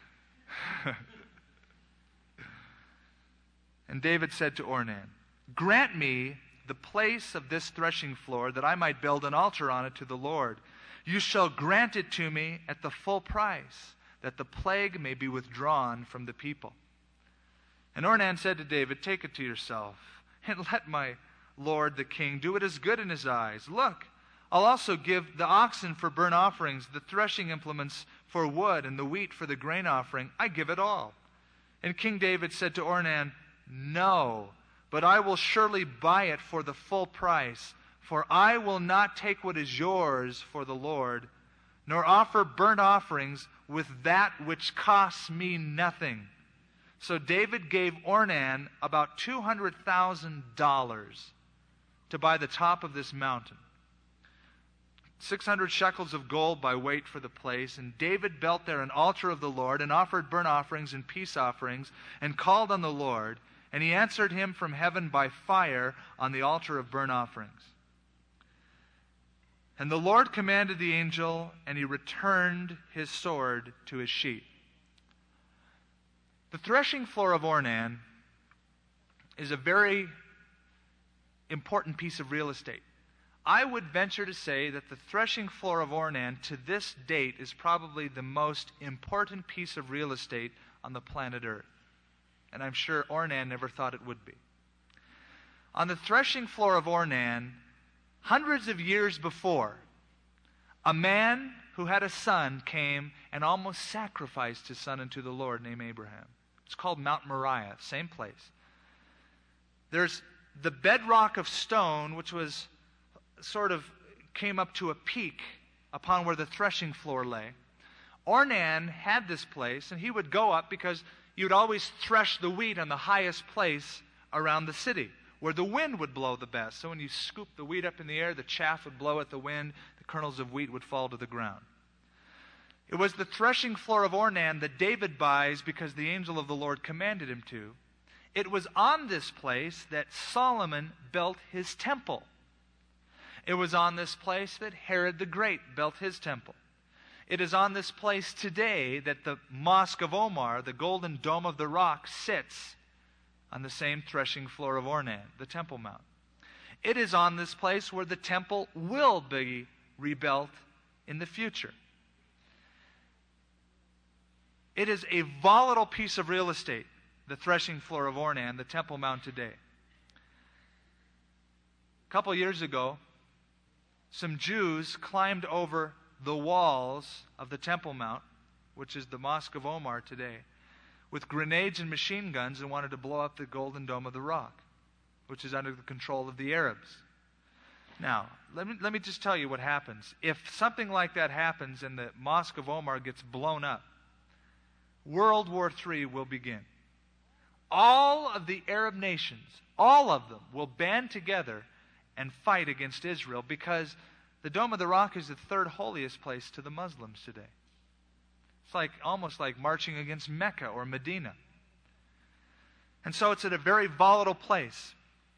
And David said to Ornan, "Grant me the place of this threshing floor, that I might build an altar on it to the Lord. You shall grant it to me at the full price, that the plague may be withdrawn from the people." And Ornan said to David, "Take it to yourself, and let my lord the king do what is good in his eyes. Look, I'll also give the oxen for burnt offerings, the threshing implements for wood, and the wheat for the grain offering. I give it all." And King David said to Ornan, "No, but I will surely buy it for the full price, for I will not take what is yours for the Lord, nor offer burnt offerings with that which costs me nothing." So David gave Ornan about $200,000 to buy the top of this mountain. 600 shekels of gold by weight for the place. And David built there an altar of the Lord and offered burnt offerings and peace offerings and called on the Lord. And he answered him from heaven by fire on the altar of burnt offerings. And the Lord commanded the angel, and he returned his sword to his sheath. The threshing floor of Ornan is a very important piece of real estate. I would venture to say that the threshing floor of Ornan to this date is probably the most important piece of real estate on the planet Earth. And I'm sure Ornan never thought it would be. On the threshing floor of Ornan, hundreds of years before, a man who had a son came and almost sacrificed his son unto the Lord, named Abraham. It's called Mount Moriah, same place. There's the bedrock of stone, which was sort of came up to a peak upon where the threshing floor lay. Ornan had this place, and he would go up because you'd always thresh the wheat on the highest place around the city, where the wind would blow the best. So when you scoop the wheat up in the air, the chaff would blow at the wind, the kernels of wheat would fall to the ground. It was the threshing floor of Ornan that David buys because the angel of the Lord commanded him to. It was on this place that Solomon built his temple. It was on this place that Herod the Great built his temple. It is on this place today that the Mosque of Omar, the golden dome of the rock, sits on the same threshing floor of Ornan, the Temple Mount. It is on this place where the temple will be rebuilt in the future. It is a volatile piece of real estate, the threshing floor of Ornan, the Temple Mount today. A couple years ago, some Jews climbed over the walls of the Temple Mount, which is the Mosque of Omar today, with grenades and machine guns and wanted to blow up the Golden Dome of the Rock, which is under the control of the Arabs. Now, let me just tell you what happens. If something like that happens and the Mosque of Omar gets blown up, World War III will begin. All of the Arab nations, all of them, will band together and fight against Israel because the Dome of the Rock is the third holiest place to the Muslims today. It's almost like marching against Mecca or Medina. And so it's at a very volatile place.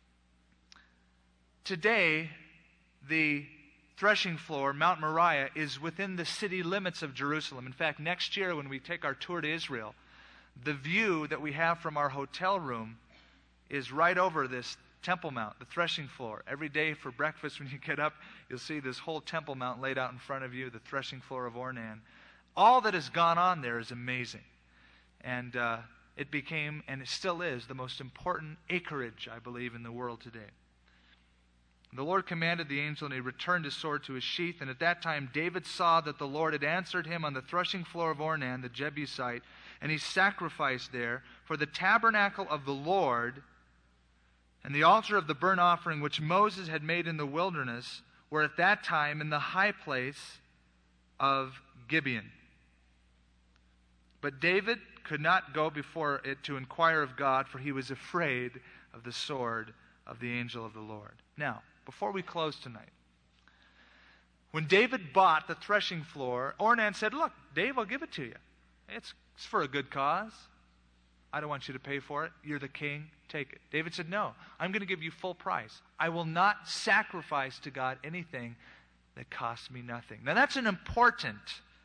Today, the threshing floor, Mount Moriah, is within the city limits of Jerusalem. In fact, next year when we take our tour to Israel, the view that we have from our hotel room is right over this Temple Mount, the threshing floor. Every day for breakfast when you get up, you'll see this whole Temple Mount laid out in front of you, the threshing floor of Ornan. All that has gone on there is amazing. And it became, and it still is, the most important acreage, I believe, in the world today. The Lord commanded the angel, and he returned his sword to his sheath. And at that time David saw that the Lord had answered him on the threshing floor of Ornan, the Jebusite, and he sacrificed there. For the tabernacle of the Lord and the altar of the burnt offering which Moses had made in the wilderness were at that time in the high place of Gibeon. But David could not go before it to inquire of God, for he was afraid of the sword of the angel of the Lord. Now, before we close tonight, when David bought the threshing floor, Ornan said, "Look, Dave, I'll give it to you. It's for a good cause. I don't want you to pay for it. You're the king. Take it." David said, "No, I'm going to give you full price. I will not sacrifice to God anything that costs me nothing." Now that's an important,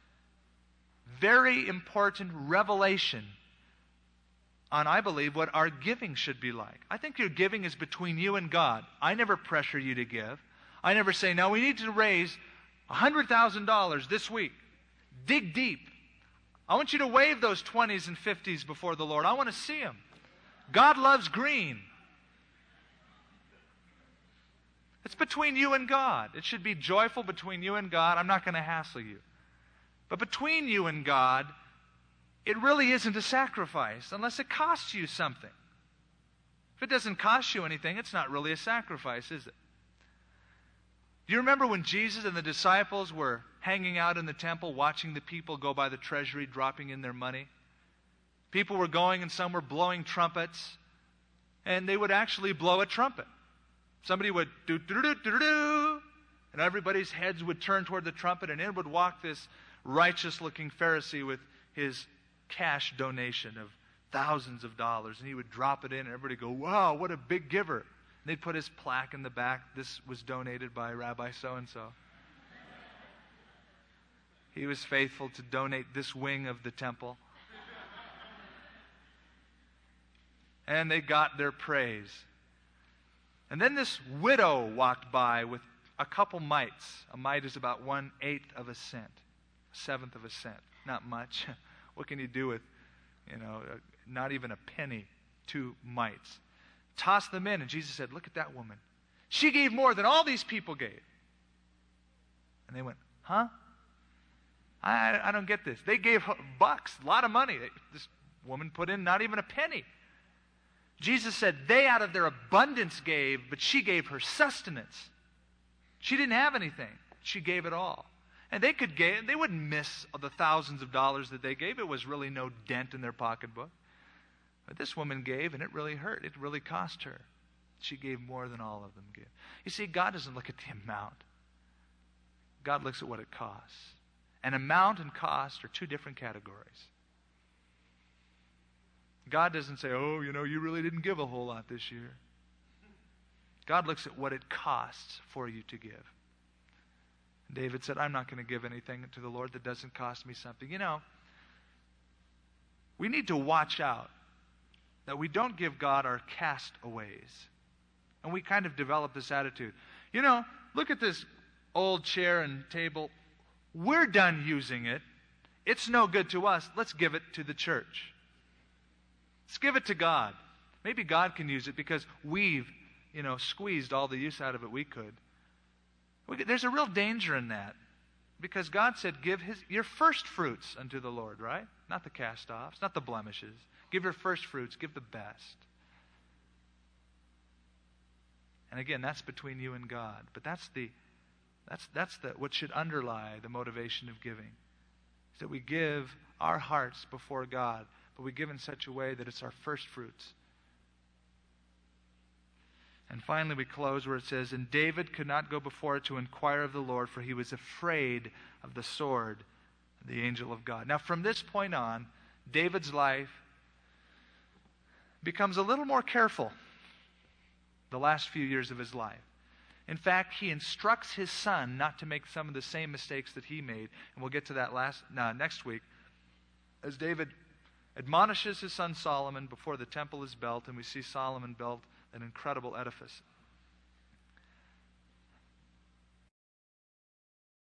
very important revelation on, I believe, what our giving should be like. I think your giving is between you and God. I never pressure you to give. I never say, "No, we need to raise $100,000 this week." Dig deep. I want you to wave those 20s and 50s before the Lord. I want to see them. God loves green. It's between you and God. It should be joyful between you and God. I'm not going to hassle you. But between you and God, it really isn't a sacrifice unless it costs you something. If it doesn't cost you anything, it's not really a sacrifice, is it? Do you remember when Jesus and the disciples were hanging out in the temple watching the people go by the treasury dropping in their money? People were going and some were blowing trumpets, and they would actually blow a trumpet. Somebody would do, and everybody's heads would turn toward the trumpet, and in would walk this righteous-looking Pharisee with his cash donation of thousands of dollars, and he would drop it in, and everybody would go, wow, what a big giver. And they'd put his plaque in the back. This was donated by Rabbi so-and-so. He was faithful to donate this wing of the temple. And they got their praise. And then this widow walked by with a couple mites. A mite is about 1/8 of a cent, 1/7 of a cent. Not much. What can you do with, not even a penny, 2 mites? Tossed them in, and Jesus said, look at that woman. She gave more than all these people gave. And they went, huh? I don't get this. They gave bucks, a lot of money. This woman put in not even a penny. Jesus said they out of their abundance gave, but she gave her sustenance. She didn't have anything. She gave it all. And they wouldn't miss the thousands of dollars that they gave. It was really no dent in their pocketbook. But this woman gave, and it really hurt. It really cost her. She gave more than all of them gave. You see, God doesn't look at the amount. God looks at what it costs. And amount and cost are 2 different categories. God doesn't say, oh, you really didn't give a whole lot this year. God looks at what it costs for you to give. David said, I'm not going to give anything to the Lord that doesn't cost me something. We need to watch out that we don't give God our castaways. And we kind of develop this attitude. Look at this old chair and table. We're done using it. It's no good to us. Let's give it to the church. Let's give it to God. Maybe God can use it because we've, squeezed all the use out of it we could. There's a real danger in that. Because God said, give your first fruits unto the Lord, right? Not the cast-offs, not the blemishes. Give your first fruits, give the best. And again, that's between you and God. But that's what should underlie the motivation of giving. Is that we give our hearts before God, but we give in such a way that it's our first fruits. And finally we close where it says, and David could not go before it to inquire of the Lord, for he was afraid of the sword of the angel of God. Now from this point on, David's life becomes a little more careful the last few years of his life. In fact, he instructs his son not to make some of the same mistakes that he made. And we'll get to that next week. As David admonishes his son Solomon before the temple is built, and we see Solomon build an incredible edifice